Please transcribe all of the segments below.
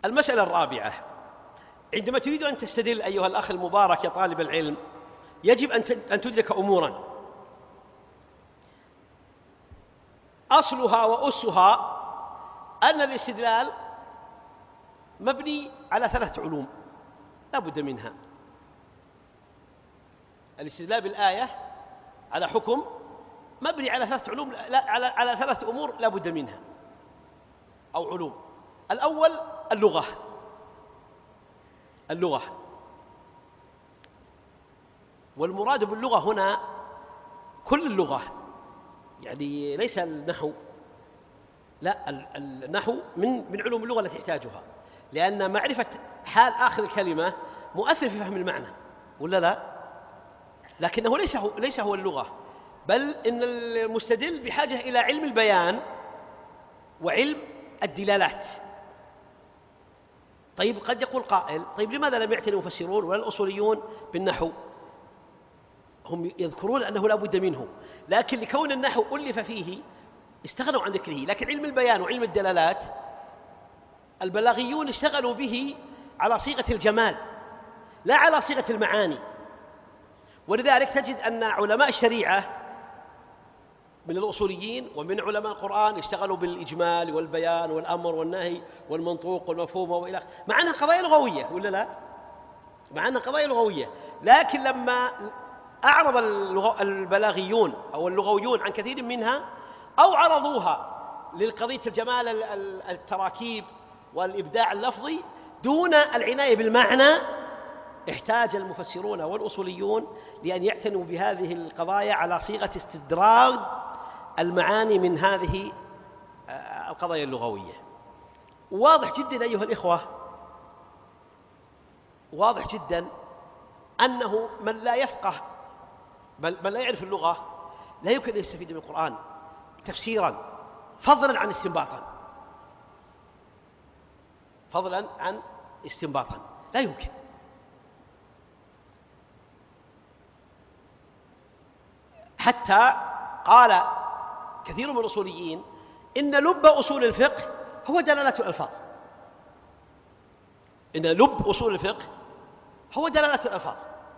المسألة الرابعة: عندما تريد أن تستدل أيها الأخ المبارك يا طالب العلم، يجب أن تدرك أموراً أصلها وأسها أن الاستدلال مبني على 3 علوم لا بد منها. الاستدلال بالآية على حكم مبني على 3 علوم، على 3 أمور لا بد منها أو علوم. الأول اللغة، والمراد باللغة هنا كل اللغة، يعني ليس النحو، لا، النحو من علوم اللغة التي تحتاجها، لأن معرفة حال آخر الكلمة مؤثر في فهم المعنى، ولا لا؟ لكنه ليس هو اللغة، بل إن المستدل بحاجة إلى علم البيان وعلم الدلالات. طيب، قد يقول قائل: طيب لماذا لم يعتني المفسرون ولا الأصوليون بالنحو؟ هم يذكرون أنه لا بد منه، لكن لكون النحو ألف فيه استغنوا عن ذكره. لكن علم البيان وعلم الدلالات البلاغيون اشتغلوا به على صيغة الجمال لا على صيغة المعاني، ولذلك تجد أن علماء الشريعة من الأصوليين ومن علماء القرآن اشتغلوا بالإجمال والبيان والأمر والنهي والمنطوق والمفهوم وإلى آخره، مع أنها قضايا لغوية، ولا لا؟ مع أنها قضايا لغوية، لكن لما أعرض البلاغيون أو اللغويون عن كثير منها، أو عرضوها للقضية الجمال التراكيب والإبداع اللفظي دون العناية بالمعنى، احتاج المفسرون والأصوليون لأن يعتنوا بهذه القضايا على صيغة استدراج المعاني من هذه القضايا اللغوية. واضح جدا أيها الإخوة، واضح جدا أنه من لا يفقه بل لا يعرف اللغة لا يمكن أن يستفيد من القرآن تفسيرا، فضلا عن استنباطا، لا يمكن. حتى قال كثير من الأصوليين إن لب أصول الفقه هو دلالة الألفاظ، إن لب أصول الفقه هو دلالة الألفاظ.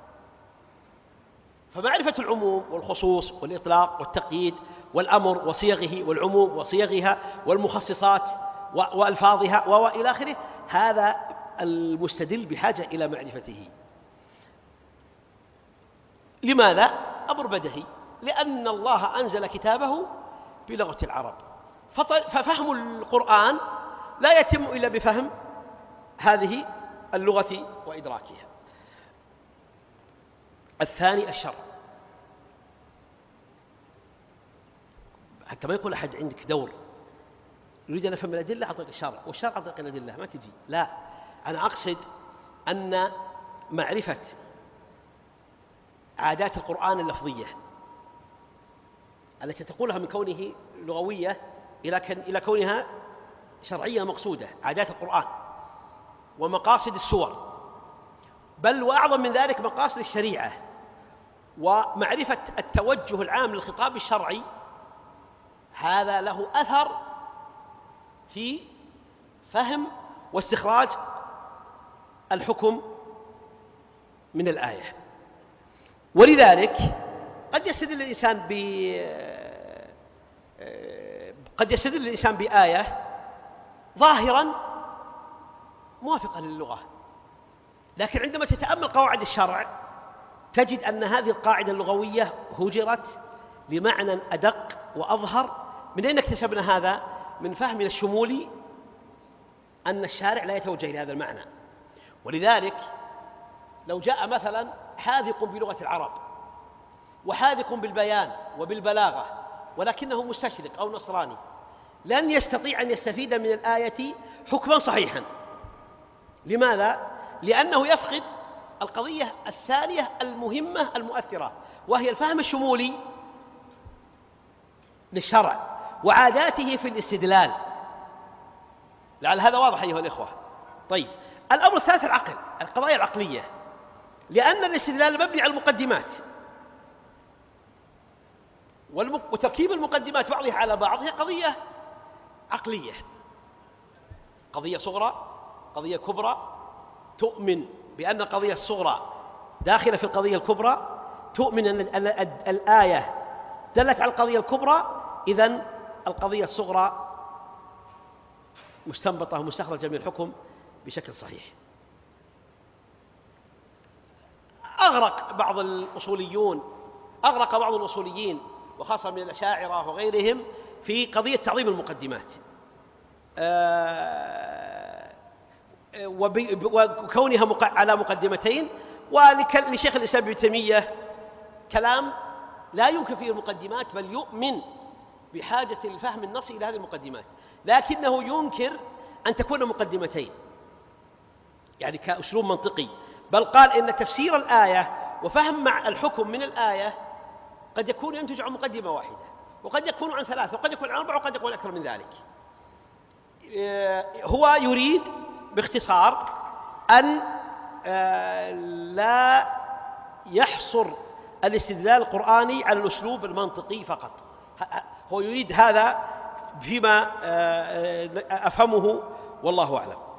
فمعرفة العموم والخصوص والإطلاق والتقييد والأمر وصيغه والعموم وصيغها والمخصصات وألفاظها وإلى آخره، هذا المستدل بحاجة إلى معرفته. لماذا؟ أمر بديهي، لأن الله أنزل كتابه بلغة العرب، ففهم القرآن لا يتم إلا بفهم هذه اللغة وإدراكها. الثاني الشرع، حتى ما يقول أحد عندك دور نريد أن نفهم الأدلة عن طريق الشرع، والشرع عن طريق الأدلة ما تجي، لا، أنا أقصد أن معرفة عادات القرآن اللفظية التي تقولها من كونه لغوية إلى كونها شرعية مقصودة، عادات القرآن ومقاصد السور، بل وأعظم من ذلك مقاصد الشريعة، ومعرفة التوجه العام للخطاب الشرعي، هذا له أثر في فهم واستخراج الحكم من الآية. ولذلك قد يستدل الإنسان بآية ظاهرا موافقة للغة، لكن عندما تتأمل قواعد الشرع تجد أن هذه القاعدة اللغوية هجرت لمعنى أدق وأظهر. من أين اكتسبنا هذا؟ من فهمنا الشمولي أن الشارع لا يتوجه إلى هذا المعنى. ولذلك لو جاء مثلا حاذق بلغة العرب وحاذق بالبيان وبالبلاغة ولكنه مستشرق أو نصراني، لن يستطيع أن يستفيد من الآية حكما صحيحا. لماذا؟ لأنه يفقد القضية الثانية المهمة المؤثرة، وهي الفهم الشمولي للشرع وعاداته في الاستدلال. لعل هذا واضح أيها الإخوة. طيب، الأمر الثالث العقل، القضايا العقلية، لأن الاستدلال مبني على المقدمات، وتركيب المقدمات بعضها على بعض هي قضية عقلية، قضية صغرى قضية كبرى تؤمن بأن القضية الصغرى داخلة في القضية الكبرى، تؤمن أن الآية دلت على القضية الكبرى، إذن القضية الصغرى مستنبطة ومستخرجة من الحكم بشكل صحيح. أغرق بعض الأصوليين وخاصة من الأشاعرة وغيرهم في قضية تعظيم المقدمات، وكونها على مقدمتين. ولشيخ الإسلام ابن تيمية كلام لا ينكر فيه المقدمات، بل يؤمن بحاجة الفهم النصي إلى هذه المقدمات، لكنه ينكر أن تكون مقدمتين يعني كأسلوب منطقي، بل قال إن تفسير الآية وفهم مع الحكم من الآية قد يكون ينتج عن مقدمة واحدة، وقد يكون عن 3، وقد يكون عن 4، وقد يكون أكثر من ذلك. هو يريد باختصار أن لا يحصر الاستدلال القرآني على الأسلوب المنطقي فقط، هو يريد هذا فيما أفهمه، والله أعلم.